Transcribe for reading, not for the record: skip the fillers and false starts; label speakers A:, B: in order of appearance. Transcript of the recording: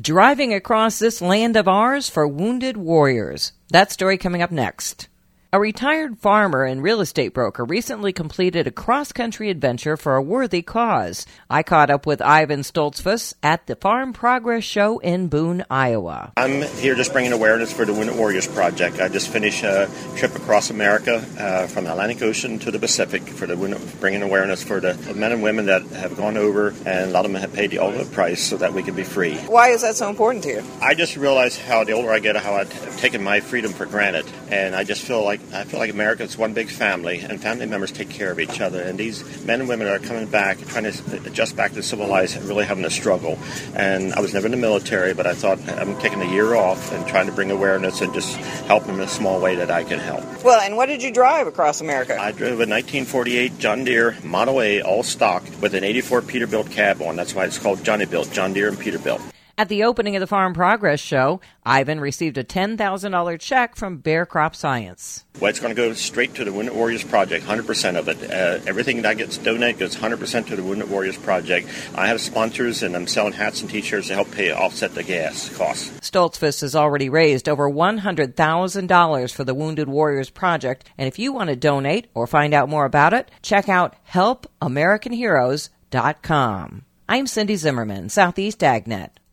A: driving across this land of ours for wounded warriors. That story coming up next. A retired farmer and real estate broker recently completed a cross-country adventure for a worthy cause. I caught up with Ivan Stoltzfus at the Farm Progress Show in Boone, Iowa.
B: I'm here just bringing awareness for the Wounded Warriors Project. I just finished a trip across America from the Atlantic Ocean to the Pacific for bringing awareness for the men and women that have gone over, and a lot of them have paid the ultimate price so that we can be free.
C: Why is that so important to you?
B: I just realize how the older I get, how I've taken my freedom for granted, and I just feel like America is one big family, and family members take care of each other. And these men and women are coming back, trying to adjust back to civilized, really having a struggle. And I was never in the military, but I thought I'm taking a year off and trying to bring awareness and just help them in a small way that I can help.
C: Well, and what did you drive across America?
B: I drove a 1948 John Deere Model A, all stock, with an 84 Peterbilt cab on. That's why it's called Johnny Built, John Deere and Peterbilt.
A: At the opening of the Farm Progress Show, Ivan received a $10,000 check from Bear Crop Science.
B: Well, it's going to go straight to the Wounded Warriors Project, 100% of it. Everything that gets donated goes 100% to the Wounded Warriors Project. I have sponsors, and I'm selling hats and T-shirts to help offset the gas costs.
A: Stoltzfus has already raised over $100,000 for the Wounded Warriors Project, and if you want to donate or find out more about it, check out helpamericanheroes.com. I'm Cindy Zimmerman, Southeast AgNet.